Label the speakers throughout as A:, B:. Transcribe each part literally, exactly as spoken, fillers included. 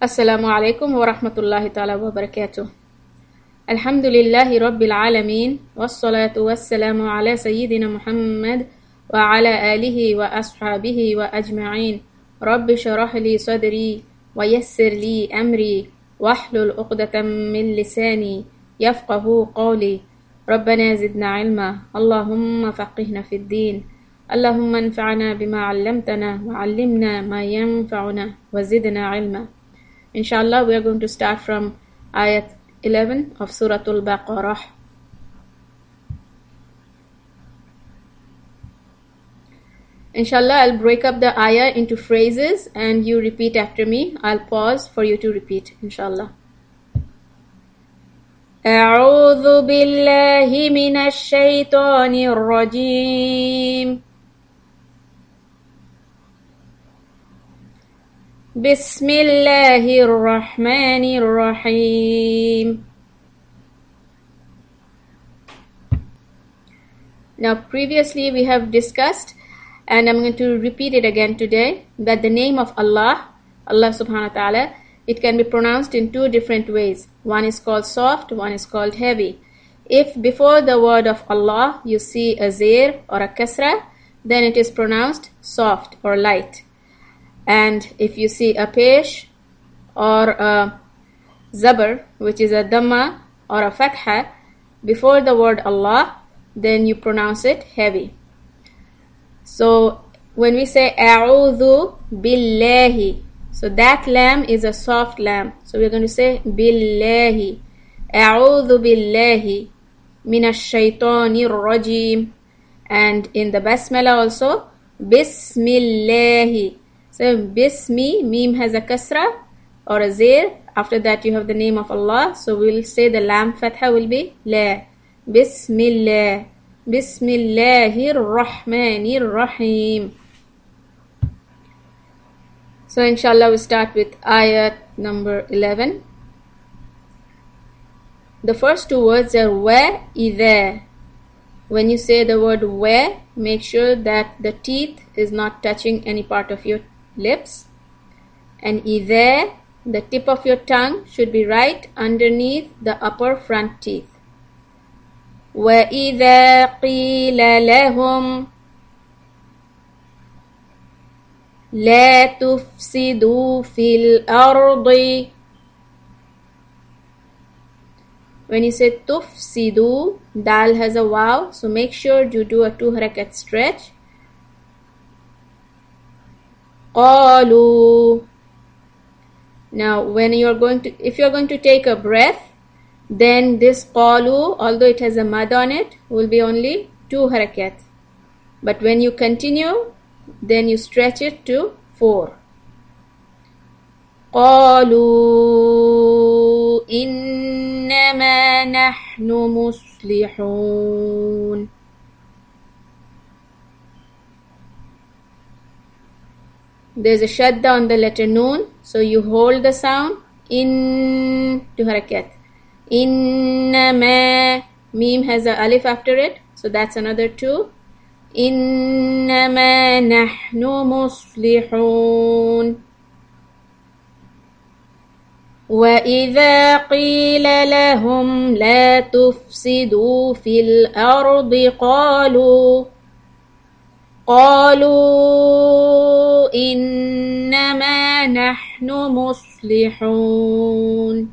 A: Assalamu alaikum wa rahmatullahi ta'ala wa barakatuh. Alhamdulillahi rabbil alameen. Wassalatu wassalamu ala sayyidina Muhammad wa ala alihi wa ashabihi wa ajma'in. Rabbi sharah li sadri wa yassir li amri wahlul uqdatam min lisani yafqahu qawli. Rabbana zidna ilma. Allahumma faqihna fid din. Allahumma anfa'na bima 'allamtana wa 'allimna ma yanfa'una wa zidna ilma. Inshallah, we are going to start from ayat eleven of Surah Al-Baqarah. Inshallah, I'll break up the ayah into phrases and you repeat after me. I'll pause for you to repeat, inshallah. أعوذ بالله من الشيطان الرجيم بسم الله الرحمن الرحيم. Now previously we have discussed, and I'm going to repeat it again today, that the name of Allah, Allah subhanahu wa ta'ala, it can be pronounced in two different ways. One is called soft, one is called heavy. If before the word of Allah you see a zir or a kasra, then it is pronounced soft or light. And if you see a pesh or a zabar, which is a dhamma or a fatha, before the word Allah, then you pronounce it heavy. So when we say a'udhu billahi, so that lam is a soft lam. So we're going to say billahi. A'udhu billahi minash shaitanir rajim. And in the basmala also, bismillahi. So bismi, mim has a kasra or a zir. After that you have the name of Allah. So we'll say the lam fatha will be la. Bismillah. Bismillahir Rahmanir Rahim. So inshallah we start with ayat number eleven. The first two words are wa, idha. When you say the word wa, make sure that the teeth is not touching any part of your lips. And idha, the tip of your tongue should be right underneath the upper front teeth. وَإِذَا قِيلَ لَهُمْ لَا تُفْسِدُوا فِي الْأَرْضِ. When you say tufsidu, dal has a waw, so make sure you do a two harakat stretch. Qalu. Now when you are going to, if you are going to take a breath, then this qalu, although it has a mad on it, will be only two harakat. But when you continue, then you stretch it to four. Qalu innama nahnu muslihun. There's a shadda on the letter noon, so you hold the sound in to harakat. Innama, mim has a alif after it, so that's another two. Innama nahnu muslihun. وَإِذَا قِيلَ لَهُمْ لَا تُفْسِدُوا فِي الْأَرْضِ قَالُوا قَالُوا إِنَّمَا نَحْنُ مُصْلِحُونَ.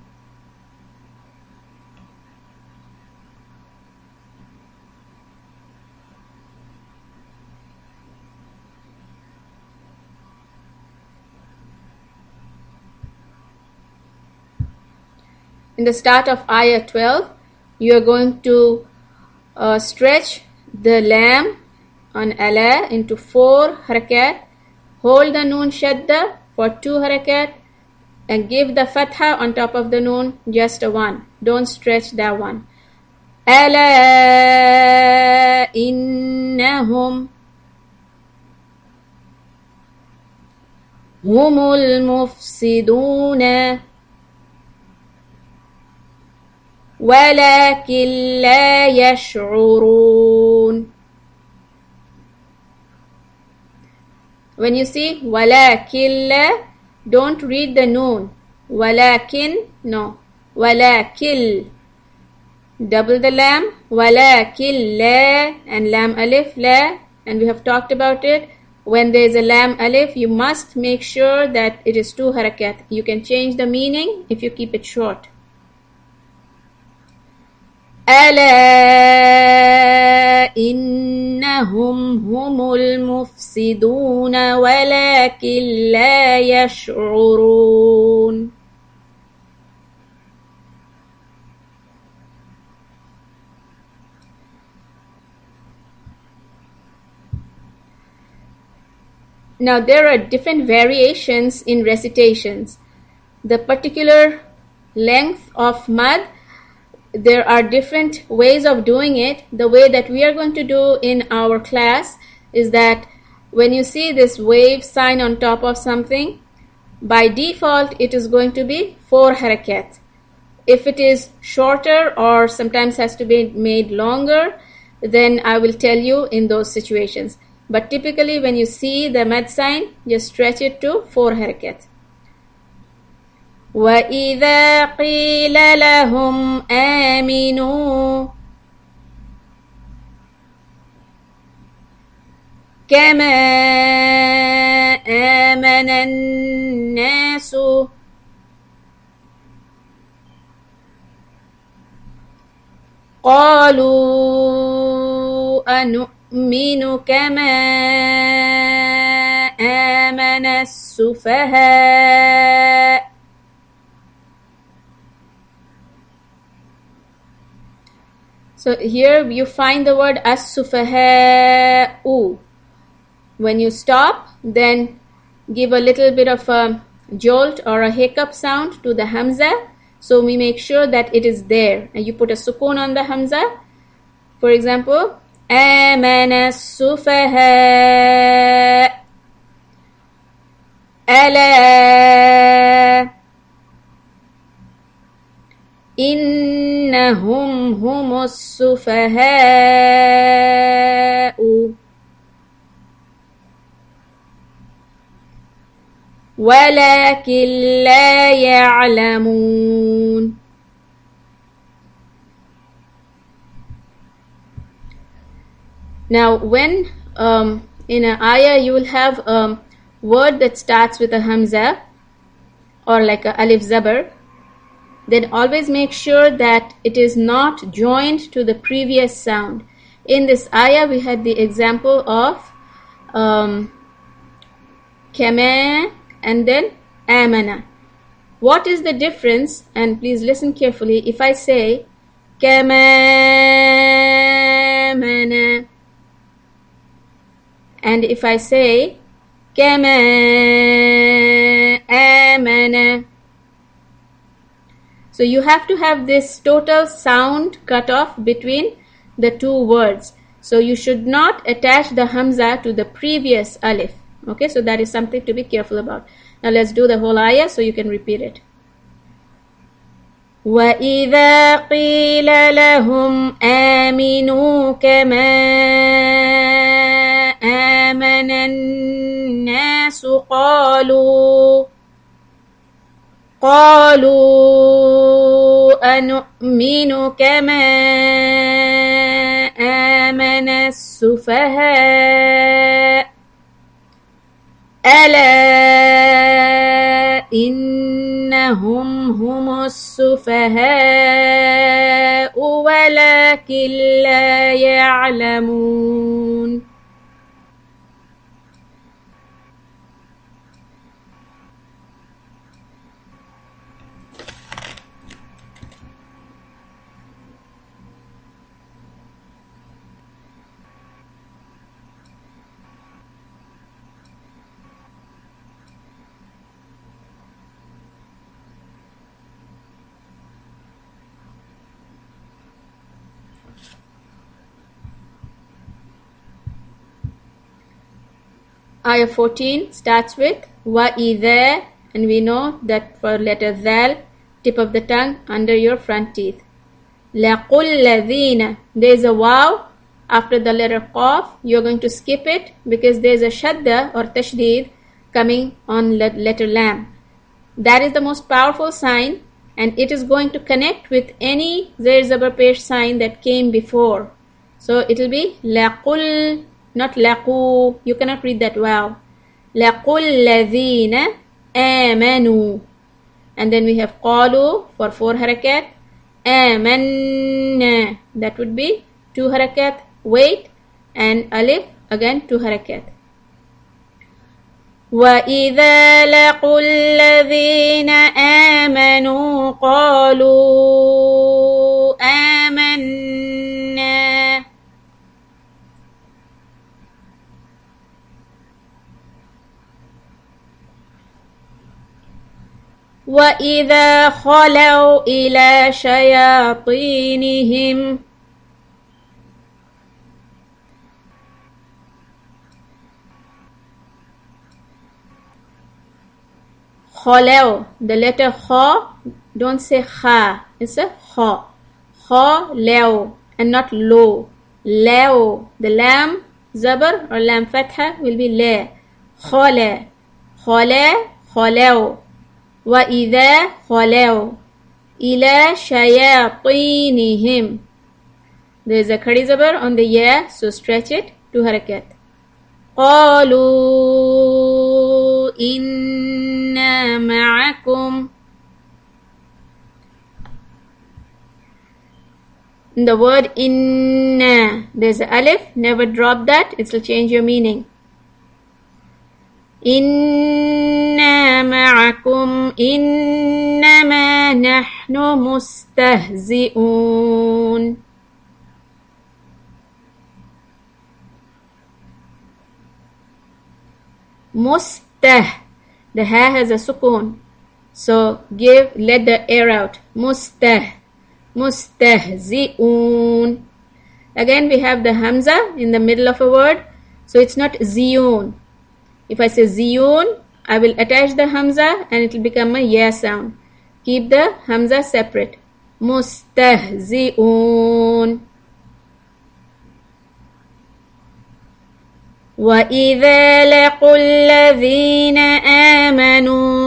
A: In the start of ayah twelve, you are going to uh, stretch the lam on ala into four harakat, hold the noon shadda for two harakat, and give the fatha on top of the noon just a one. Don't stretch that one. Ala innahum humul mufsiduna. ولكن لا يشعرون. When you see ولكن لا, don't read the noon. walakin, no, walakil. Double the lam, walakil la, and lam alif la, and we have talked about it. When there is a lam alif, you must make sure that it is two harakat. You can change the meaning if you keep it short. ألا إنهم هم المفسدون ولكن لا يشعرون. Now there are different variations in recitations. The particular length of mad, there are different ways of doing it. The way that we are going to do in our class is that when you see this wave sign on top of something, by default it is going to be four harakat. If it is shorter or sometimes has to be made longer, then I will tell you in those situations. But typically when you see the mad sign, just stretch it to four harakat. وَإِذَا قِيلَ لَهُمْ آمِنُوا كَمَا آمَنَ النَّاسُ قَالُوا أَنُؤْمِنُ كَمَا آمَنَ السُّفَهَاءُ. So here you find the word as-sufaha'u. When you stop, then give a little bit of a jolt or a hiccup sound to the hamza. So we make sure that it is there. And you put a sukun on the hamza. For example, amana as-sufaha' ala إنهم هم السفهاء ولكن لا يعلمون. Now when um, in an ayah you will have a word that starts with a hamza or like a alif zabar, then always make sure that it is not joined to the previous sound. In this ayah, we had the example of um, kama and then amana. What is the difference? And please listen carefully. If I say kama amana, and if I say kama amana, so you have to have this total sound cut off between the two words. So you should not attach the hamza to the previous alif. Okay, so that is something to be careful about. Now let's do the whole ayah so you can repeat it. وَإِذَا قِيلَ لَهُمْ آمِنُوا كَمَا آمَنَ النَّاسُ قَالُوا قالوا أنؤمن كما آمن السفهاء ألا إنهم هم السفهاء ولكن لا يعلمون. Ayah fourteen starts with وَإِذَا, and we know that for letter zal, tip of the tongue under your front teeth. لَقُلْ لَذِينَ, there is a waw after the letter qaf. You're going to skip it because there is a shadda or tashdeed coming on letter lam. That is the most powerful sign, and it is going to connect with any Zair Zabar Pesh sign that came before. So it will be laqul, not laqu. You cannot read that wow. Laqul ladhina amanu. And then we have qalu for four harakat. Amanna. That would be two harakat. Wait. And alif again two harakat. وَإِذَا لَقُوا الَّذِينَ آمَنُوا قَالُوا آمَنَّا وَإِذَا خَلَوْا إِلَى شَيَاطِينِهِمْ خَلَوْا, the letter kha, don't say kha, it's a kha. خَلَوْا and not lo. Lao, the lam zabar or lam fatha will be la. خَلَا خَلَا خَلَوْا وَإِذَا خَلَوْا إِلَى شَيَاطِينِهِمْ. There is a khadi zabar on the ya, so stretch it to harakat. قَالُوا إِنَّا مَعَكُمْ. In the word inna, there's a alif, never drop that, it will change your meaning. إِنَّا مَعَكُمْ إِنَّمَا نَحْنُ مُسْتَهْزِئُونَ. Mustah, the ha has a sukoon, so give, let the air out. Mustah, mustahzi'un. Again we have the hamza in the middle of a word, so it's not ziyun. If I say ziyun, I will attach the hamza and it will become a ya sound. Keep the hamza separate. Mustahzi'un. وَإِذَا لَقُوا الَّذِينَ آمَنُوا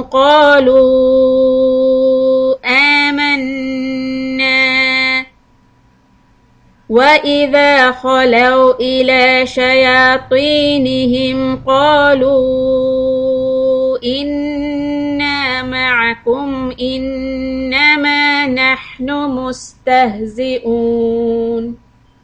A: قَالُوا آمَنَّا وَإِذَا خَلَوْا إِلَى شَيَاطِينِهِمْ قَالُوا إِنَّا مَعَكُمْ إِنَّمَا نَحْنُ مُسْتَهْزِئُونَ.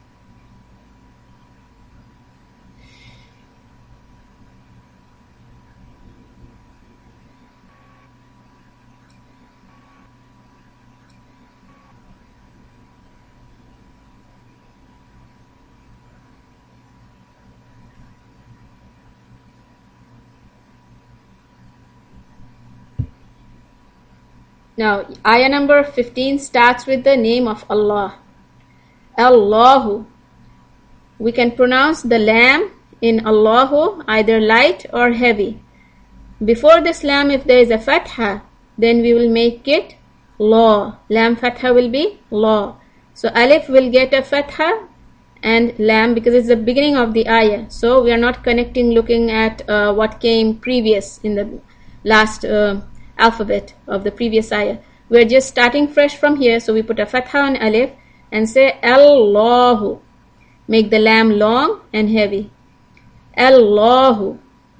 A: Now, ayah number fifteen starts with the name of Allah. Allahu. We can pronounce the lam in Allahu either light or heavy. Before this lam, if there is a fatha, then we will make it law. Lam fatha will be law. So alif will get a fatha and lam because it's the beginning of the ayah. So we are not connecting looking at uh, what came previous in the last uh, alphabet of the previous ayah. We're just starting fresh from here, so we put a fatha on alif and say Allahu. Make the lam long and heavy. Allahu.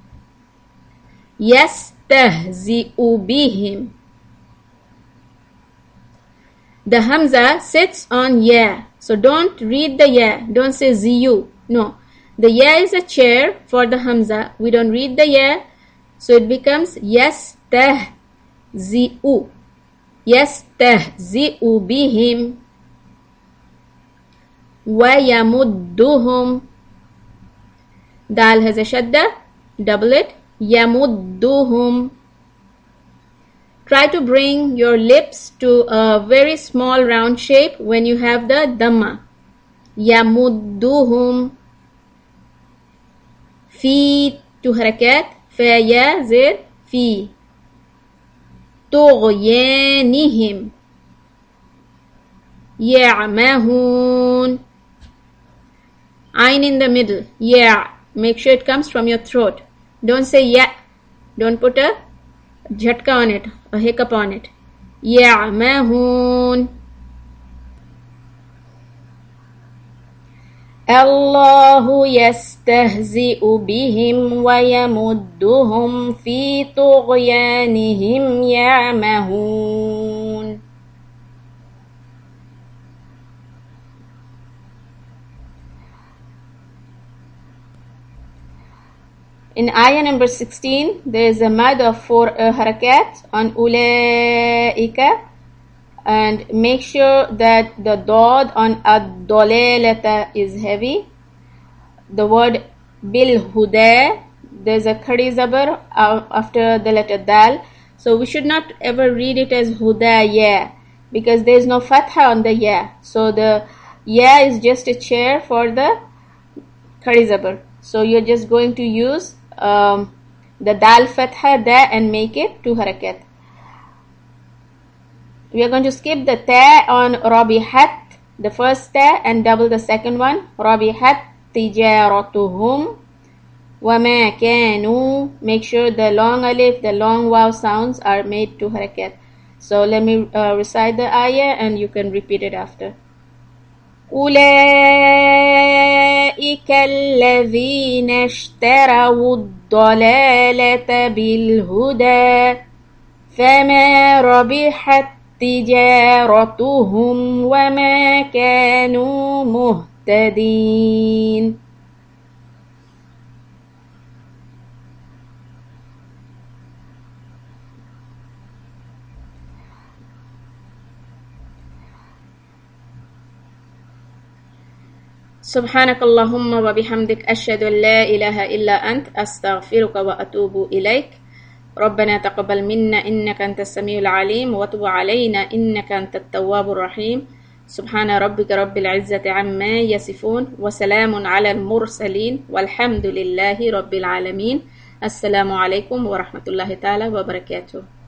A: Yastahzi'u bihim. The hamza sits on ya, so don't read the ya, don't say ziyu. No, the ya is a chair for the hamza. We don't read the ya, so it becomes yastah zi'u. Yastahzi'u bihim wa yamudduhum. Dal has a shadda, double it. Yamudduhum. Try to bring your lips to a very small round shape when you have the dhamma. Yamudduhum. Fi to harakat. Fa ya zir fi. طغيانهم يعمهون. Ain in the middle. Ya. Make sure it comes from your throat. Don't say ya. Don't put a jhatka on it, a hiccup on it. يعمهون. الله يستهزئ بهم ويمدهم في طغيانهم يعمهون. In ayah number sixteen, there is a mad of four uh, harakat on ulaika, and make sure that the dod on ad-dalalata is heavy. The word bil huda, there's a khadi zabar after the letter dal, so we should not ever read it as huda ya, because there is no fatha on the ya. So the ya is just a chair for the khadi zabar. So you're just going to use um, the dal fatha da and make it two harakat. We are going to skip the ta on rabihat, the first ta, and double the second one. Rabihat tijaratuhum wa ma kanu. Make sure the long alif, the long waw sounds are made to harakat. So let me uh, recite the ayah and you can repeat it after. أولئك الذين اشتروا الضلالة بالهدى فما ربحت تجارتهم وما كانوا مهتدين. سبحانك اللهم وبحمدك أشهد أن لا إله إلا أنت أستغفرك وأتوب إليك. ربنا تقبل منا إنك أنت السميع العليم وتب علينا إنك أنت التواب الرحيم. سبحان ربك رب العزة عما يصفون وسلام على المرسلين والحمد لله رب العالمين. السلام عليكم ورحمة الله تعالى وبركاته.